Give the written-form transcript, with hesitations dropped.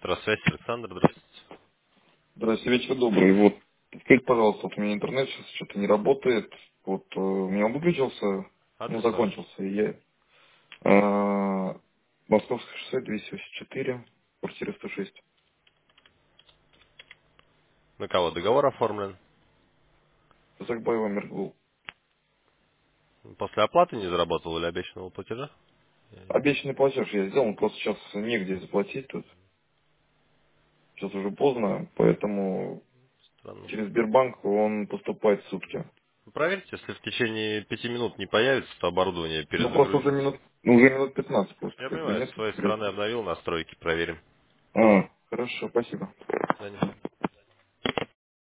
Электросвязь, Александр, здравствуйте. Здравствуйте, вечер добрый. Вот, скажите, пожалуйста, вот у меня интернет сейчас что-то не работает. Вот у меня он выключился, ну, Адрес ваш. закончился. И я, Московское шоссе 284, квартира 106. На кого договор оформлен? Казакбаева Мергул. После оплаты не заработал или обещанного платежа? Обещанный платеж я сделал, но просто сейчас негде заплатить тут. Сейчас уже поздно, поэтому Странно. через Сбербанк он поступает в сутки. Вы проверьте, если в течение 5 минут не появится, то оборудование Ну, просто уже перезагрузится. минут 15 просто Я как бы понимаю, нет. с своей стороны обновил настройки, проверим. Хорошо, спасибо. До свидания.